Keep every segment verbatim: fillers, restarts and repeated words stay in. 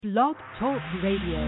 Blog Talk Radio.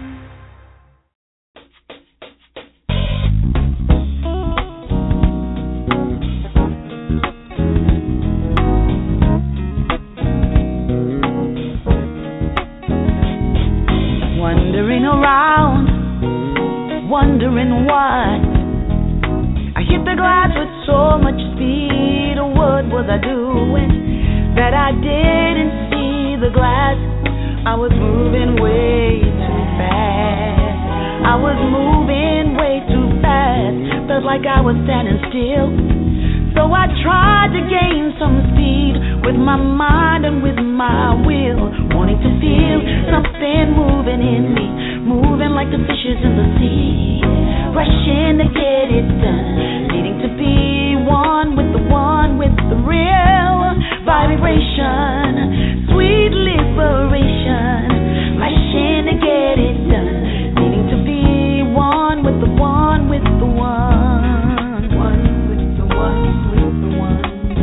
Wandering around, wondering why I hit the glass with so much speed. What was I doing that I didn't see the glass? I was moving way too fast. I was moving way too fast. Felt like I was standing still. So I tried to gain some speed with my mind and with my will, wanting to feel something moving in me, moving like the fishes in the sea, rushing to get it done, needing to be one with the one with the real vibration, sweet liberation, rushing to get it done, needing to be one with the one with the one, one with the one with the one,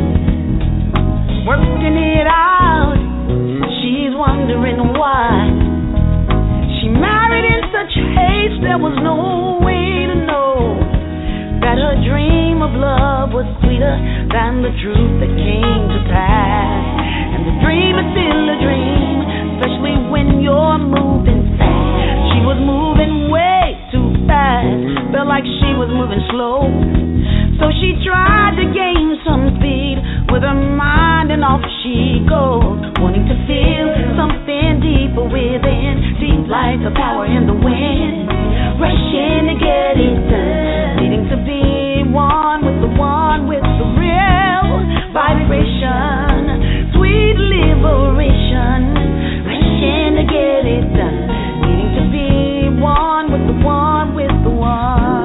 working it out. She's wondering why she married in such haste. There was no way to know that her dream of love was sweeter than the truth that came to pass. And the dream is still a dream, especially when you're moving fast. She was moving way too fast, felt like she was moving slow. So she tried to gain some speed with her mind, and off she goes, wanting to feel something deeper within, deep like the power in the wind, rushing to get it done, needing to be one with the one with the real vibration, sweet liberation, rushing to get it done, needing to be one with the one with the one.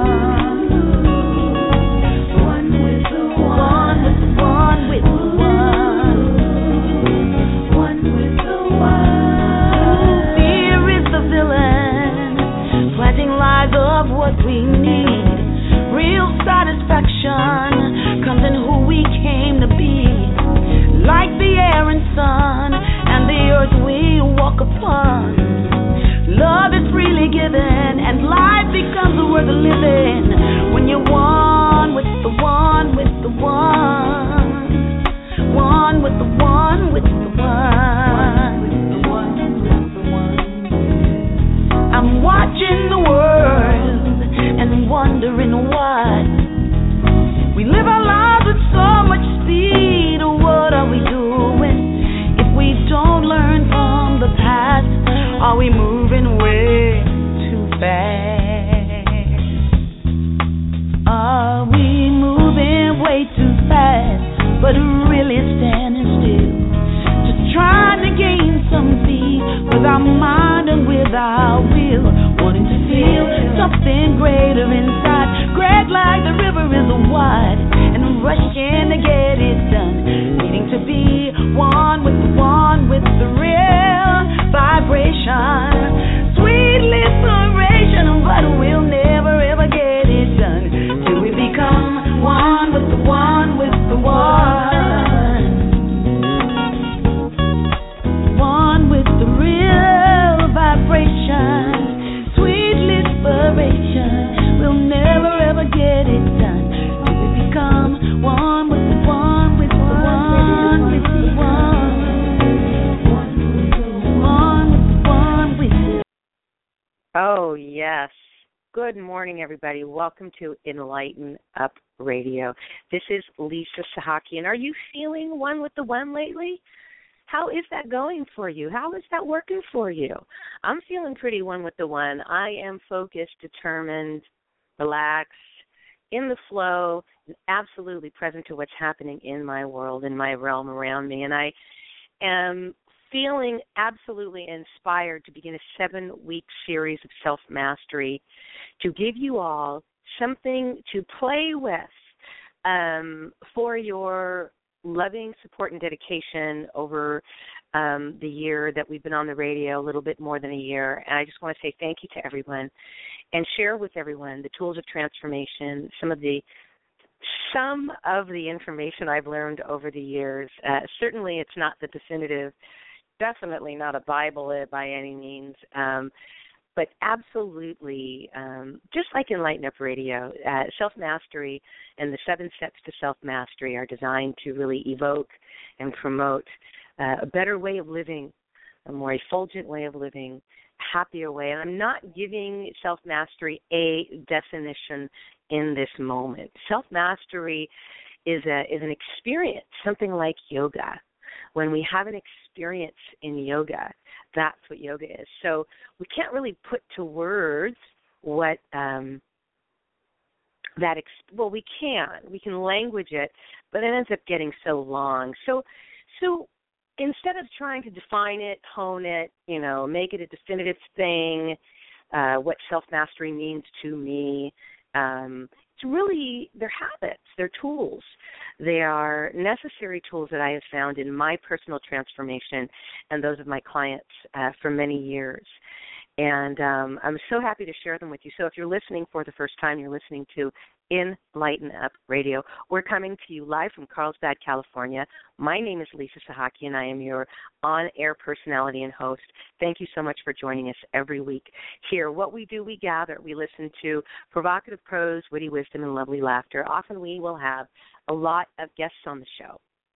Of what we need, real satisfaction comes in who we came to be, like the air and sun and the earth we walk upon. Love is freely given and life becomes worth living when you're one with the one with the one, one with the one with the one, with the one with the one. I'm watching the world and wondering why we live our lives with so much speed. What are we doing if we don't learn from the past? Are we moving way too fast? Are we moving way too fast, but really standing still, just trying to gain some speed with our mind and with our will, wanting to feel something greater inside, great like the river is wide, and rushing to get it done, needing to be one with the one with the real vibration, sweet liberation, but we'll never ever get it done till we become one with the one with the one, one with the real vibration, sweet liberation. We'll never ever get it done till we become one with the one with the one with the one, one with the one with the. Oh, yes. Good morning, everybody. Welcome to Enlighten Up Radio. This is Lisa Sahaki, and are you feeling one with the one lately? How is that going for you? How is that working for you? I'm feeling pretty one with the one. I am focused, determined, relaxed, in the flow, and absolutely present to what's happening in my world, in my realm around me. And I am feeling absolutely inspired to begin a seven-week series of self-mastery to give you all something to play with um, for your loving support and dedication over um, the year that we've been on the radio, a little bit more than a year. And I just want to say thank you to everyone and share with everyone the tools of transformation, some of the some of the information I've learned over the years. Uh, certainly it's not the definitive definitely not a Bible by any means. Um, but absolutely, um, just like Enlighten Up Radio, uh, self-mastery and the seven steps to self-mastery are designed to really evoke and promote uh, a better way of living, a more effulgent way of living, a happier way. And I'm not giving self-mastery a definition in this moment. Self-mastery is a is an experience, something like yoga. When we have an experience in yoga, that's what yoga is. So we can't really put to words what um, that, ex- well, we can. We can language it, but it ends up getting so long. So, so instead of trying to define it, hone it, you know, make it a definitive thing, uh, what self-mastery means to me, um, it's really, they're habits, they're tools. They are necessary tools that I have found in my personal transformation and those of my clients uh, for many years. And um, I'm so happy to share them with you. So if you're listening for the first time, you're listening to Enlighten Up Radio. We're coming to you live from Carlsbad, California. My name is Lisa Sahaki, and I am your on-air personality and host. Thank you so much for joining us every week here. What we do, we gather. We listen to provocative prose, witty wisdom, and lovely laughter. Often we will have a lot of guests on the show.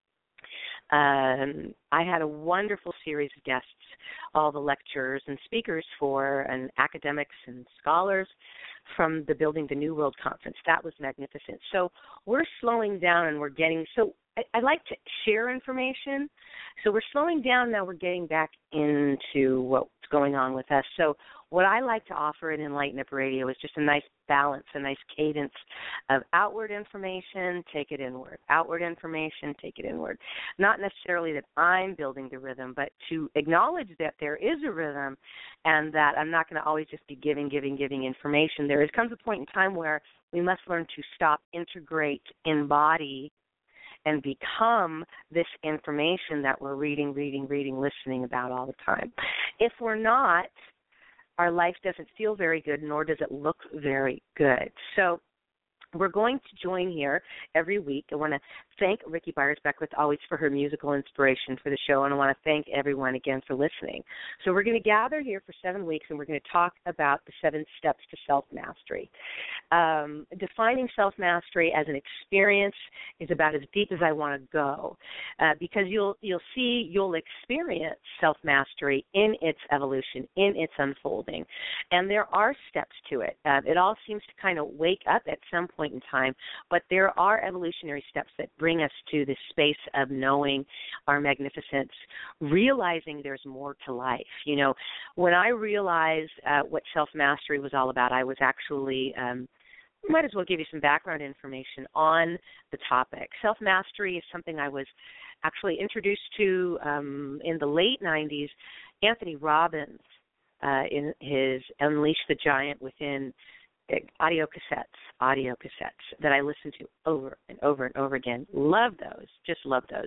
Um, I had a wonderful series of guests, all the lecturers and speakers for and academics and scholars from the Building the New World Conference. That was magnificent. So we're slowing down and we're getting, so I, I like to share information. So we're slowing down now, we're getting back into what's going on with us. So what I like to offer at Enlighten Up Radio is just a nice balance, a nice cadence of outward information, take it inward. Outward information, take it inward. Not necessarily that I'm building the rhythm, but to acknowledge that there is a rhythm and that I'm not going to always just be giving, giving, giving information. There is, comes a point in time where we must learn to stop, integrate, embody, and become this information that we're reading, reading, reading, listening about all the time. If we're not, our life doesn't feel very good, nor does it look very good. So we're going to join here every week. I want to thank Ricky Byers-Beckwith always for her musical inspiration for the show, and I want to thank everyone again for listening. So we're going to gather here for seven weeks, and we're going to talk about the seven steps to self-mastery. Um, defining self-mastery as an experience is about as deep as I want to go, uh, because you'll you'll see, you'll experience self-mastery in its evolution, in its unfolding, and there are steps to it. Uh, it all seems to kind of wake up at some point in time, but there are evolutionary steps that bring us to this space of knowing our magnificence, realizing there's more to life. You know, when I realized uh, what self-mastery was all about, I was actually, um, might as well give you some background information on the topic. Self-mastery is something I was actually introduced to um, in the late nineties. Anthony Robbins, uh, in his Unleash the Giant Within audio cassettes, audio cassettes that I listen to over and over and over again. Love those, just love those.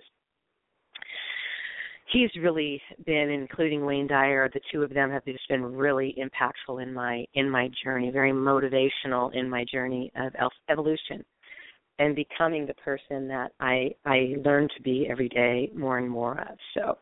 He's really been, including Wayne Dyer, the two of them have just been really impactful in my in my journey, very motivational in my journey of evolution and becoming the person that I I learn to be every day more and more of. So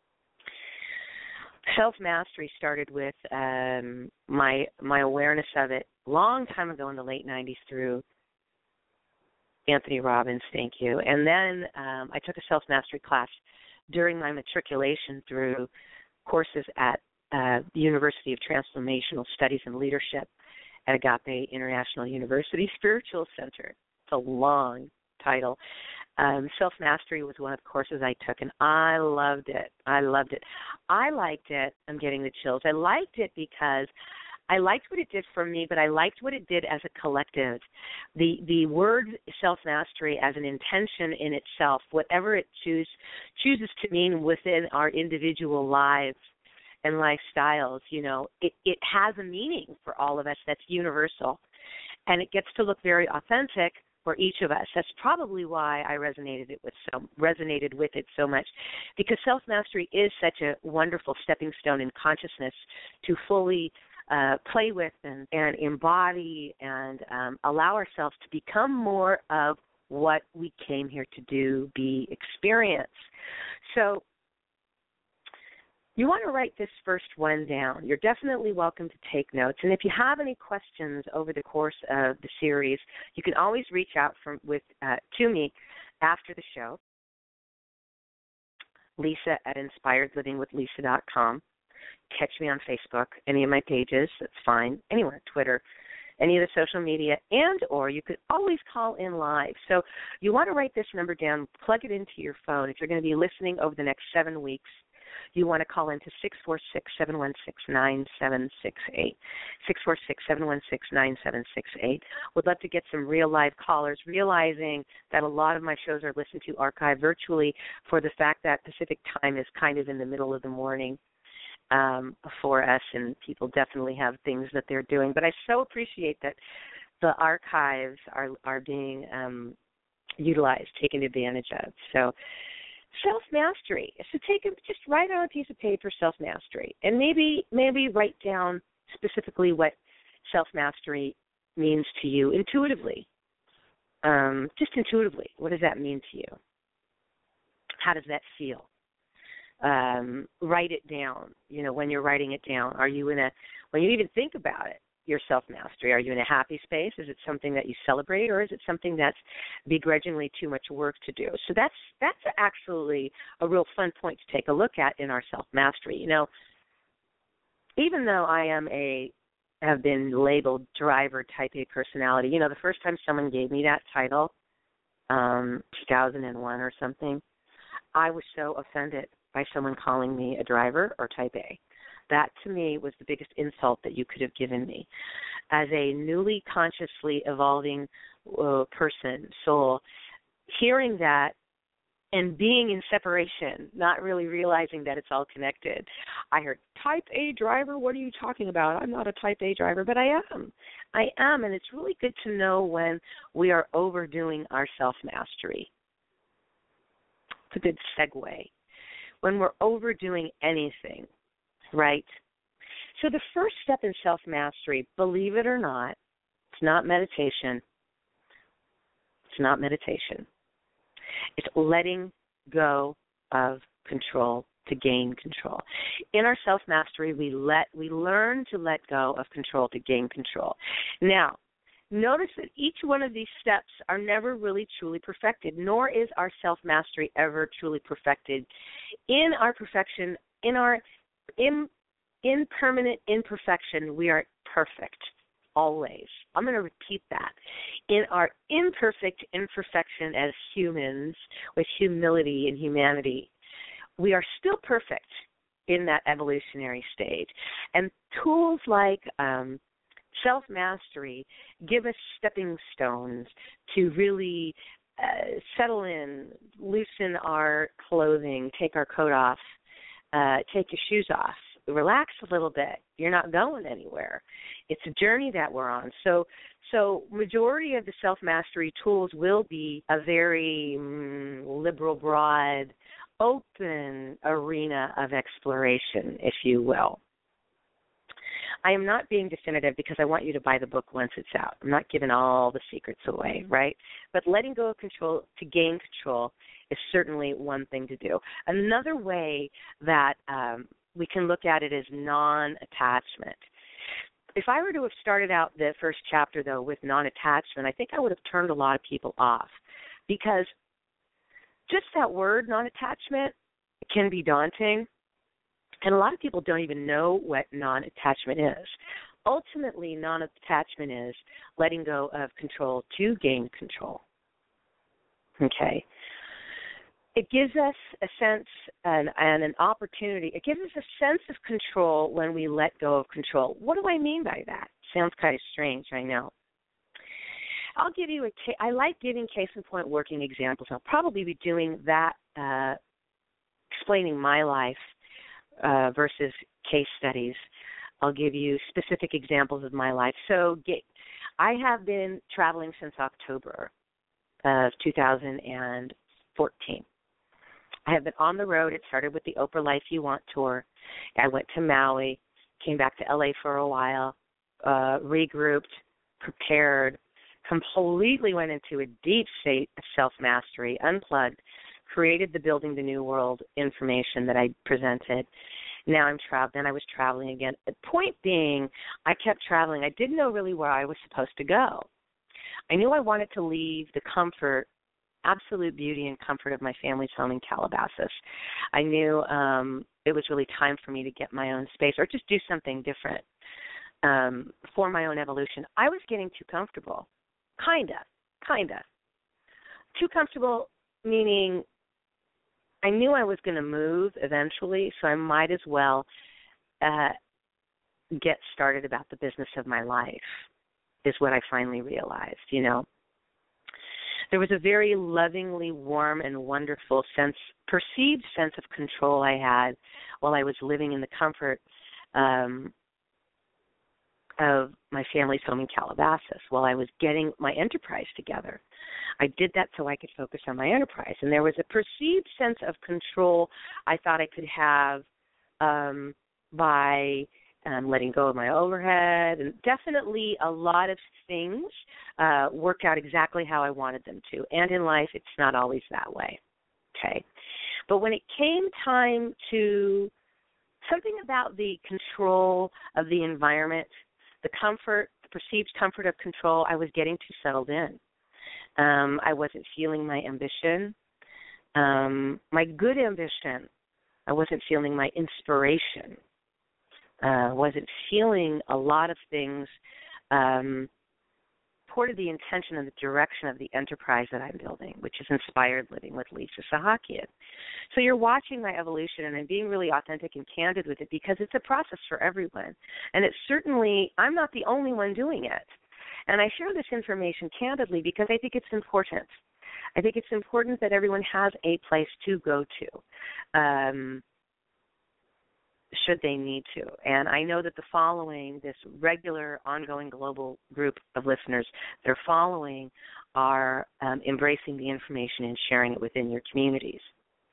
self-mastery started with um, my my awareness of it a long time ago in the late nineties through Anthony Robbins, thank you. And then um, I took a self-mastery class during my matriculation through courses at uh, the University of Transformational Studies and Leadership at Agape International University Spiritual Center. It's a long title. Um, self-mastery was one of the courses I took, and I loved it. I loved it. I liked it. I'm getting the chills. I liked it because I liked what it did for me, but I liked what it did as a collective. The the word self-mastery as an intention in itself, whatever it choose, chooses to mean within our individual lives and lifestyles, you know, it, it has a meaning for all of us that's universal, and it gets to look very authentic for each of us. That's probably why I resonated it with so resonated with it so much, because self-mastery is such a wonderful stepping stone in consciousness to fully uh, play with and, and embody and um, allow ourselves to become more of what we came here to do, be, experience. So You want to write this first one down. You're definitely welcome to take notes. And if you have any questions over the course of the series, you can always reach out from, with, uh, to me after the show, Lisa at inspired living with lisa dot com. Catch me on Facebook, any of my pages, that's fine, anywhere, Twitter, any of the social media, and or you could always call in live. So you want to write this number down, plug it into your phone. If you're going to be listening over the next seven weeks, you want to call into six four six, seven one six, nine seven six eight, six four six, seven one six, nine seven six eight. Would love to get some real live callers, realizing that a lot of my shows are listened to archived virtually for the fact that Pacific time is kind of in the middle of the morning um, for us, and people definitely have things that they're doing. But I so appreciate that the archives are, are being um, utilized, taken advantage of. So self-mastery. So take a, just write on a piece of paper self-mastery, and maybe maybe write down specifically what self-mastery means to you intuitively. Um, just intuitively, what does that mean to you? How does that feel? Um, write it down. You know, when you're writing it down, are you in a, when you even think about it, your self-mastery, are you in a happy space? Is it something that you celebrate, or is it something that's begrudgingly too much work to do? So that's that's actually a real fun point to take a look at in our self-mastery. You know, even though I am a, have been labeled driver type A personality, you know, the first time someone gave me that title, um, two thousand one or something, I was so offended by someone calling me a driver or type A. That, to me, was the biggest insult that you could have given me. As a newly consciously evolving uh, person, soul, hearing that and being in separation, not really realizing that it's all connected. I heard, type A driver, what are you talking about? I'm not a type A driver, but I am. I am, and it's really good to know when we are overdoing our self-mastery. It's a good segue. When we're overdoing anything, right? So the first step in self-mastery, believe it or not, it's not meditation. It's not meditation. It's letting go of control to gain control. In our self-mastery, we let we learn to let go of control to gain control. Now, notice that each one of these steps are never really truly perfected, nor is our self-mastery ever truly perfected. In our perfection, in our in impermanent imperfection, we are perfect, always. I'm going to repeat that. In our imperfect imperfection as humans, with humility and humanity, we are still perfect in that evolutionary stage. And tools like um, self-mastery give us stepping stones to really uh, settle in, loosen our clothing, take our coat off, uh, take your shoes off, relax a little bit. You're not going anywhere. It's a journey that we're on. So, so majority of the self-mastery tools will be a very mm, liberal, broad, open arena of exploration, if you will. I am not being definitive because I want you to buy the book once it's out. I'm not giving all the secrets away, right? But letting go of control to gain control is certainly one thing to do. Another way that um, we can look at it as non-attachment. If I were to have started out the first chapter, though, with non-attachment, I think I would have turned a lot of people off, because just that word, non-attachment, can be daunting, and a lot of people don't even know what non-attachment is. Ultimately, non-attachment is letting go of control to gain control. Okay? It gives us a sense and, and an opportunity. It gives us a sense of control when we let go of control. What do I mean by that? Sounds kind of strange, I know. I'll give you a ca- I like giving case-in-point working examples. I'll probably be doing that, uh, explaining my life uh, versus case studies. I'll give you specific examples of my life. So get, I have been traveling since October of two thousand fourteen. I have been on the road. It started with the Oprah Life You Want tour. I went to Maui, came back to L A for a while, uh, regrouped, prepared, completely went into a deep state of self-mastery, unplugged, created the Building the New World information that I presented, Now I'm traveling. Then I was traveling again. The point being, I kept traveling. I didn't know really where I was supposed to go. I knew I wanted to leave the comfort, absolute beauty and comfort of my family's home in Calabasas. I knew um, it was really time for me to get my own space or just do something different um, for my own evolution. I was getting too comfortable, kind of, kind of. Too comfortable meaning I knew I was going to move eventually, so I might as well uh, get started about the business of my life, is what I finally realized, you know. There was a very lovingly warm and wonderful sense, perceived sense of control I had while I was living in the comfort um, of my family's home in Calabasas, while I was getting my enterprise together. I did that so I could focus on my enterprise. And there was a perceived sense of control I thought I could have um, by um, letting go of my overhead. And definitely a lot of things uh, worked out exactly how I wanted them to. And in life, it's not always that way. Okay. But when it came time to something about the control of the environment, the comfort, the perceived comfort of control, I was getting too settled in. Um, I wasn't feeling my ambition, um, my good ambition. I wasn't feeling my inspiration. I uh, wasn't feeling a lot of things um, toward the intention and the direction of the enterprise that I'm building, which is Inspired Living with Lisa Sahakian. So you're watching my evolution, and I'm being really authentic and candid with it because it's a process for everyone. And it's certainly, I'm not the only one doing it. And I share this information candidly because I think it's important. I think it's important that everyone has a place to go to, um, should they need to. And I know that the following, this regular, ongoing global group of listeners, they're following are um, embracing the information and sharing it within your communities.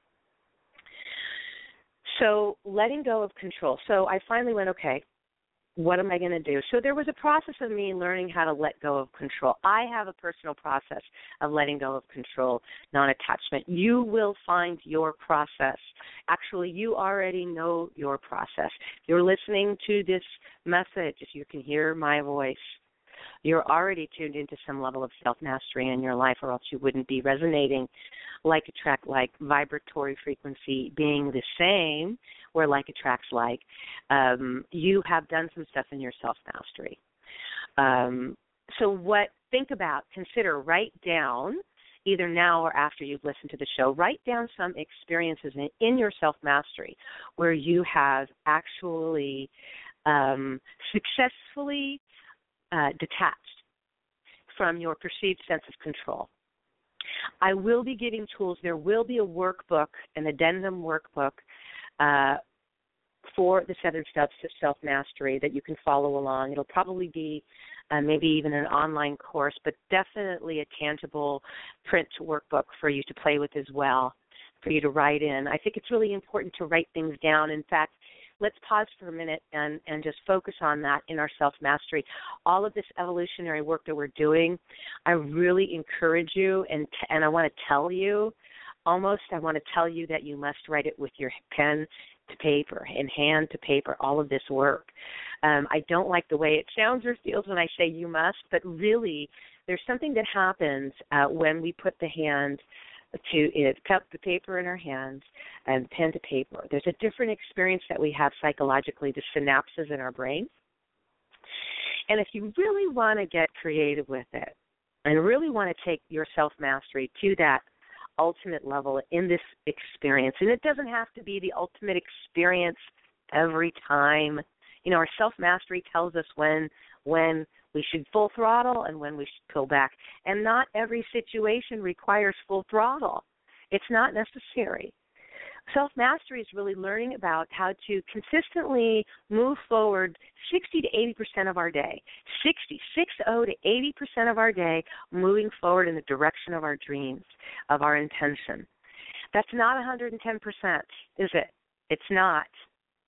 So letting go of control. So I finally went, okay, what am I going to do? So there was a process of me learning how to let go of control. I have a personal process of letting go of control, non-attachment. You will find your process. Actually, you already know your process. You're listening to this message. If you can hear my voice, you're already tuned into some level of self-mastery in your life, or else you wouldn't be resonating like attract like, vibratory frequency being the same, where like attracts like. Um, you have done some stuff in your self-mastery. Um, so what, think about, consider, write down, either now or after you've listened to the show, write down some experiences in, in your self-mastery where you have actually um, successfully uh, detached from your perceived sense of control. I will be giving tools. There will be a workbook, an addendum workbook uh, for the Seven Steps to Self-Mastery that you can follow along. It'll probably be uh, maybe even an online course, but definitely a tangible print workbook for you to play with as well, for you to write in. I think it's really important to write things down. In fact, let's pause for a minute and, and just focus on that in our self-mastery. All of this evolutionary work that we're doing, I really encourage you, and, t- and I want to tell you, almost I want to tell you that you must write it with your pen to paper and hand to paper, all of this work. Um, I don't like the way it sounds or feels when I say you must, but really there's something that happens uh, when we put the hand to it, cup the paper in our hands and pen to paper. There's a different experience that we have psychologically, the synapses in our brain. And if you really want to get creative with it and really want to take your self-mastery to that ultimate level in this experience, and it doesn't have to be the ultimate experience every time. You know, our self-mastery tells us when when we should full throttle and when we should pull back. And not every situation requires full throttle. It's not necessary. Self-mastery is really learning about how to consistently move forward sixty to eighty percent of our day, sixty, sixty to eighty percent of our day, moving forward in the direction of our dreams, of our intention. That's not one hundred ten percent, is it? It's not.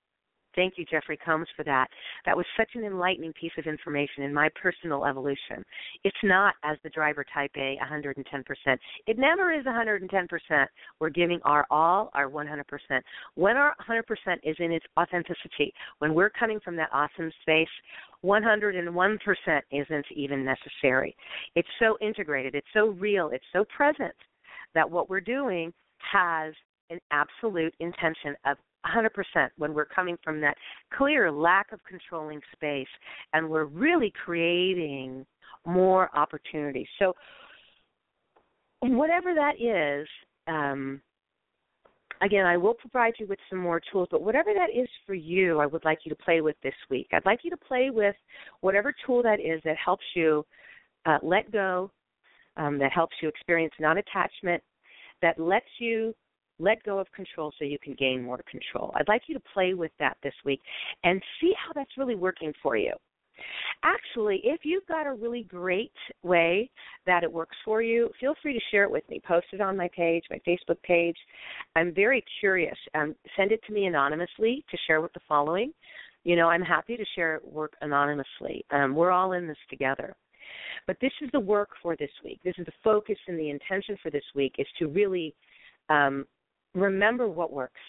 Thank you, Jeffrey Combs, for that. That was such an enlightening piece of information in my personal evolution. It's not, as the driver type A, one hundred ten percent. It never is one hundred ten percent. We're giving our all, our one hundred percent. When our one hundred percent is in its authenticity, when we're coming from that awesome space, one hundred one percent isn't even necessary. It's so integrated, it's so real, it's so present that what we're doing has an absolute intention of one hundred percent when we're coming from that clear lack of controlling space, and we're really creating more opportunities. So whatever that is, um, again, I will provide you with some more tools, but whatever that is for you, I would like you to play with this week. I'd like you to play with whatever tool that is that helps you uh, let go, um, that helps you experience non-attachment, that lets you let go of control so you can gain more control. I'd like you to play with that this week and see how that's really working for you. Actually, if you've got a really great way that it works for you, feel free to share it with me. Post it on my page, my Facebook page. I'm very curious. Um, send it to me anonymously to share with the following. You know, I'm happy to share work anonymously. Um, we're all in this together. But this is the work for this week. This is the focus and the intention for this week, is to really um, remember what works.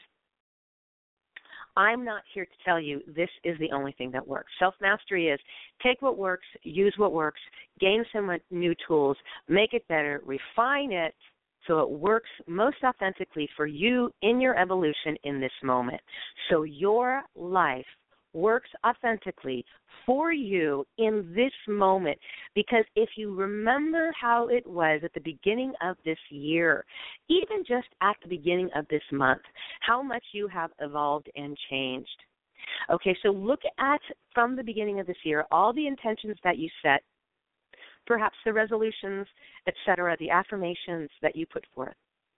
I'm not here to tell you this is the only thing that works. Self-mastery is take what works, use what works, gain some new tools, make it better, refine it so it works most authentically for you in your evolution in this moment. So your life works authentically for you in this moment. Because if you remember how it was at the beginning of this year, even just at the beginning of this month, how much you have evolved and changed. Okay, so look at, from the beginning of this year, all the intentions that you set, perhaps the resolutions, et cetera, the affirmations that you put forth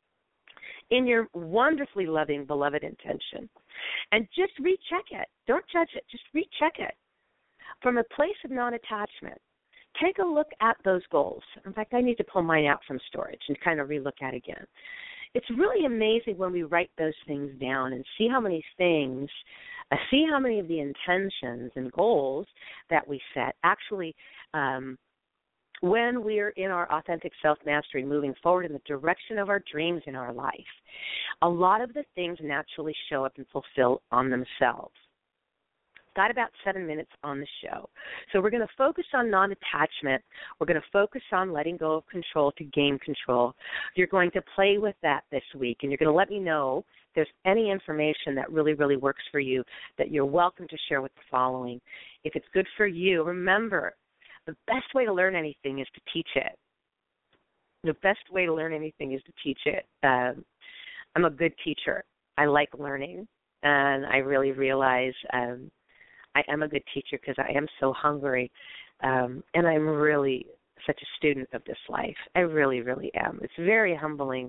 in your wonderfully loving, beloved intention. And just recheck it. Don't judge it. Just recheck it. From a place of non-attachment, take a look at those goals. In fact, I need to pull mine out from storage and kind of relook at again. It's really amazing when we write those things down and see how many things, uh, see how many of the intentions and goals that we set actually um, when we're in our authentic self-mastery, moving forward in the direction of our dreams in our life, a lot of the things naturally show up and fulfill on themselves. Got about seven minutes on the show. So we're going to focus on non-attachment. We're going to focus on letting go of control to gain control. You're going to play with that this week, and you're going to let me know if there's any information that really, really works for you that you're welcome to share with the following. If it's good for you, remember, the best way to learn anything is to teach it. The best way to learn anything is to teach it. Um, I'm a good teacher. I like learning, and I really realize um, I am a good teacher because I am so hungry, um, and I'm really such a student of this life. I really, really am. It's very humbling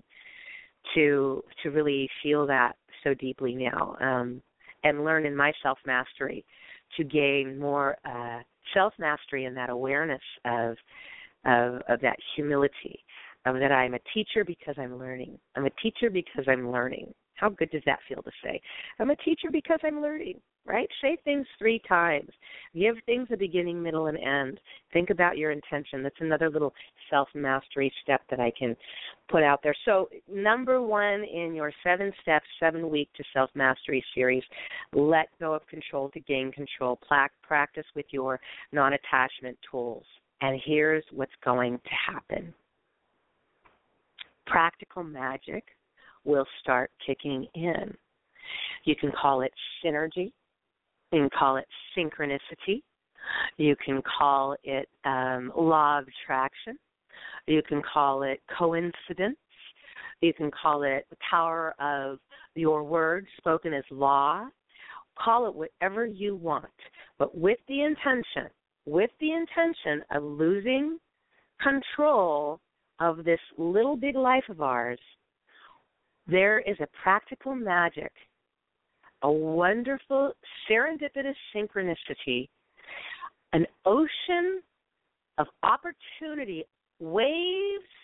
to to really feel that so deeply now, um, and learn in my self-mastery to gain more uh, self-mastery and that awareness of, of of that humility, of that I'm a teacher because I'm learning. I'm a teacher because I'm learning. How good does that feel to say? I'm a teacher because I'm learning, right? Say things three times. Give things a beginning, middle, and end. Think about your intention. That's another little self-mastery step that I can put out there. So number one in your seven steps, seven week to self-mastery series, let go of control to gain control. Practice with your non-attachment tools. And here's what's going to happen. Practical magic will start kicking in. You can call it synergy. You can call it synchronicity. You can call it um, law of attraction. You can call it coincidence. You can call it the power of your words spoken as law. Call it whatever you want, but with the intention, with the intention of losing control of this little big life of ours. There is a practical magic, a wonderful serendipitous synchronicity, an ocean of opportunity, waves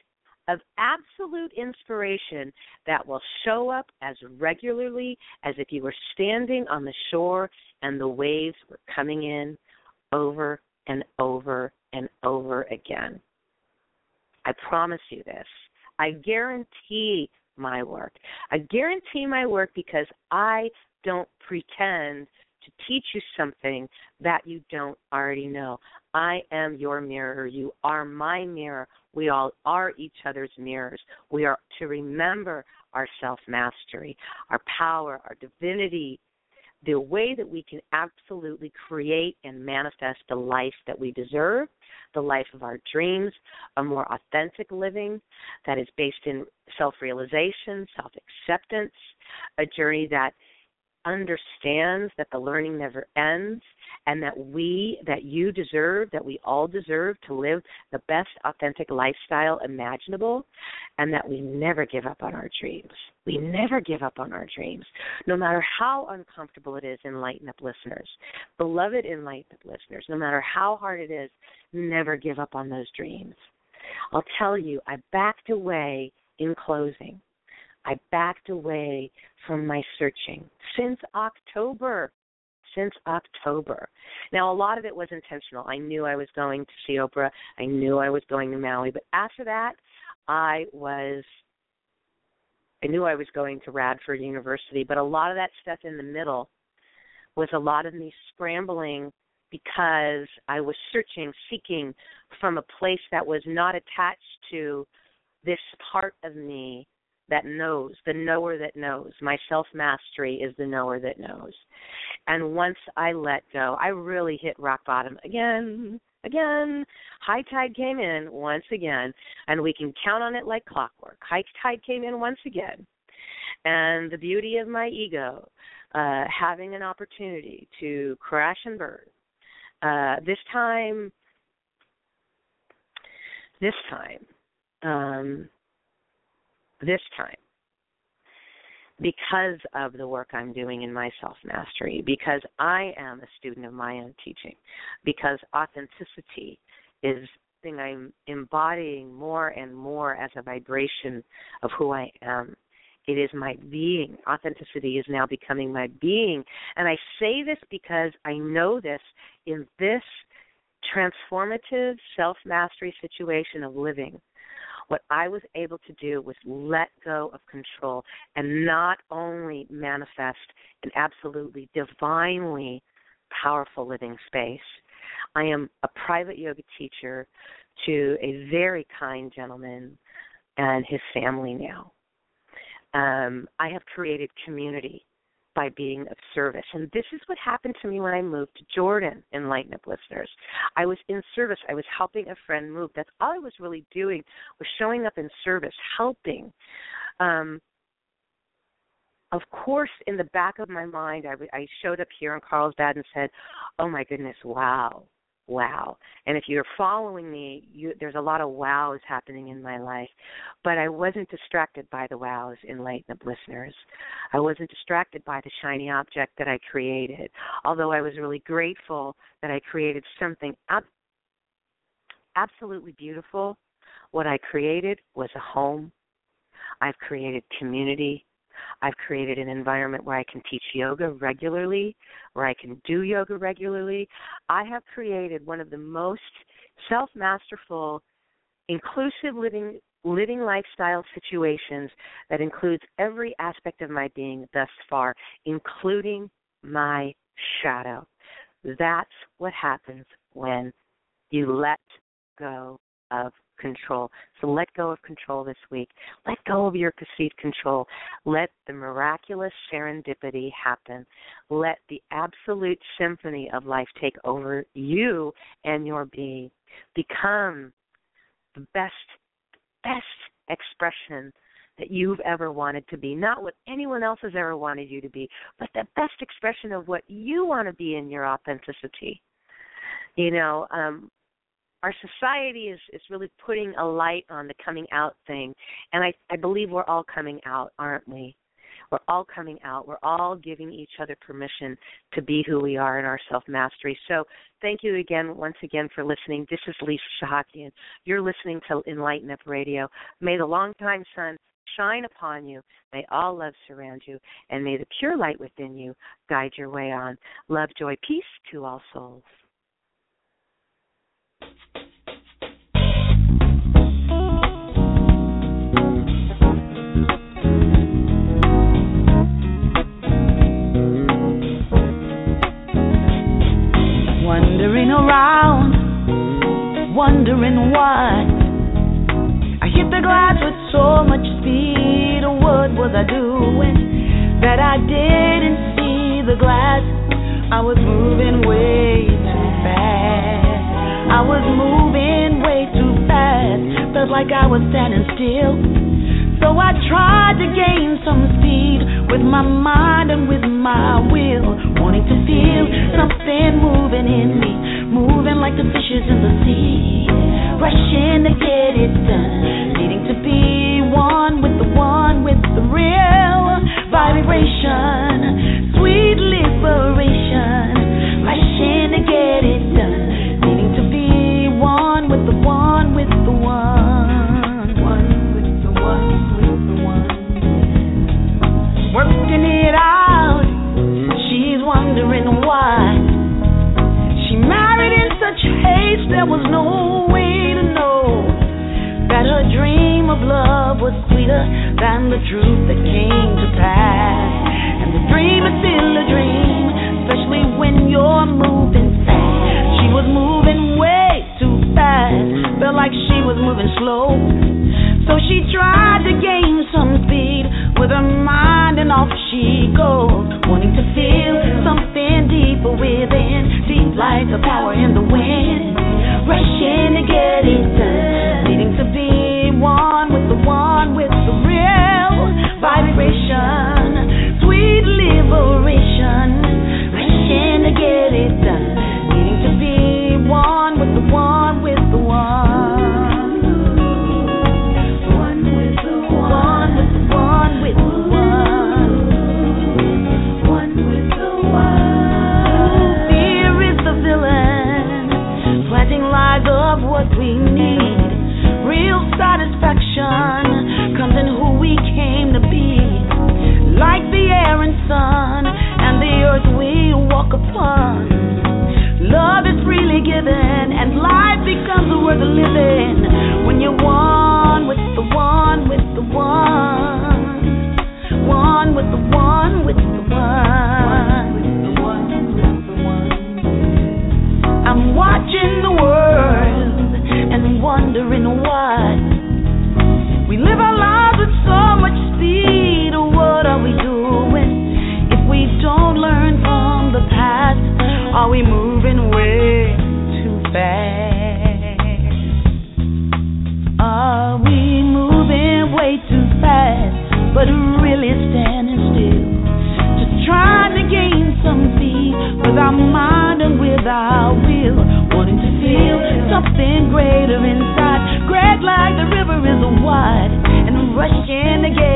of absolute inspiration that will show up as regularly as if you were standing on the shore and the waves were coming in over and over and over again. I promise you this. I guarantee my work. I guarantee my work because I don't pretend to teach you something that you don't already know. I am your mirror. You are my mirror. We all are each other's mirrors. We are to remember our self-mastery, our power, our divinity, the way that we can absolutely create and manifest the life that we deserve, the life of our dreams, a more authentic living that is based in self-realization, self-acceptance, a journey that understands that the learning never ends and that we, that you deserve, that we all deserve to live the best authentic lifestyle imaginable, and that we never give up on our dreams. We never give up on our dreams, no matter how uncomfortable it is, Enlighten Up listeners. Beloved Enlighten Up listeners, no matter how hard it is, never give up on those dreams. I'll tell you, I backed away in closing. I backed away from my searching since October, since October. Now, a lot of it was intentional. I knew I was going to see Oprah. I knew I was going to Maui. But after that, I was, I knew I was going to Radford University. But a lot of that stuff in the middle was a lot of me scrambling because I was searching, seeking from a place that was not attached to this part of me that knows, the knower that knows. My self-mastery is the knower that knows. And once I let go, I really hit rock bottom again, again. High tide came in once again, and we can count on it like clockwork. High tide came in once again. And the beauty of my ego, uh, having an opportunity to crash and burn. Uh, this time, this time, um, This time, because of the work I'm doing in my self-mastery, because I am a student of my own teaching, because authenticity is something I'm embodying more and more as a vibration of who I am. It is my being. Authenticity is now becoming my being. And I say this because I know this in this transformative self-mastery situation of living. What I was able to do was let go of control and not only manifest an absolutely divinely powerful living space. I am a private yoga teacher to a very kind gentleman and his family now. Um, I have created community by being of service. And this is what happened to me when I moved to Jordan, Enlighten Up listeners. I was in service. I was helping a friend move. That's all I was really doing, was showing up in service, helping. Um, of course, in the back of my mind, I, I showed up here in Carlsbad and said, oh, my goodness, wow. Wow. And if you're following me, you, there's a lot of wows happening in my life. But I wasn't distracted by the wows, Enlighten Up listeners. I wasn't distracted by the shiny object that I created, although I was really grateful that I created something ab- absolutely beautiful. What I created was a home. I've created community. I've created an environment where I can teach yoga regularly, where I can do yoga regularly. I have created one of the most self-masterful, inclusive living living lifestyle situations that includes every aspect of my being thus far, including my shadow. That's what happens when you let go of control. So let go of control this week. Let go of your perceived control. Let the miraculous serendipity happen. Let the absolute symphony of life take over you and your being. Become the best, best expression that you've ever wanted to be. Not what anyone else has ever wanted you to be, but the best expression of what you want to be in your authenticity. You know, um, our society is, is really putting a light on the coming out thing, and I, I believe we're all coming out, aren't we? We're all coming out. We're all giving each other permission to be who we are in our self-mastery. So thank you again, once again, for listening. This is Lisa Sahakian. You're listening to Enlighten Up Radio. May the longtime sun shine upon you. May all love surround you. And may the pure light within you guide your way on. Love, joy, peace to all souls. Wandering around, wondering why I hit the glass with so much speed. What was I doing that I didn't see the glass? I was moving way too fast. I was moving way too fast. Felt like I was standing still. So I tried to gain some speed with my mind and with my will, wanting to feel something moving in me, moving like the fishes in the sea, rushing to get it done, needing to be one with the one with the real vibration, sweet liberation, rushing to get it done, needing to be one with the one with the one. Working it out, she's wondering why she married in such haste. There was no way to know that her dream of love was sweeter than the truth that came to pass. And the dream is still a dream, especially when you're moving fast. She was moving way too fast, felt like she was moving slow. So she tried to gain some speed with her mind, and off she goes, wanting to feel something deeper within, deep like the power in the wind, rushing to get it done, needing to be one with the one with the real vibration, sweet liberation, rushing to get it done, needing to be one with the one with the one. Of what we need, real satisfaction comes in who we came to be, like the air and sun and the earth we walk upon. Love is freely given and life becomes worth living when you're one with the one with the one, one with the one with the one. I'm watching the world and wondering why we live our lives with so much speed. What are we doing if we don't learn from the past? Are we moving way too fast? Are we moving way too fast, but really standing still, just trying to gain some speed with our mind and with our will, wanting to feel something greater inside, great like the river is wide, and rushing to get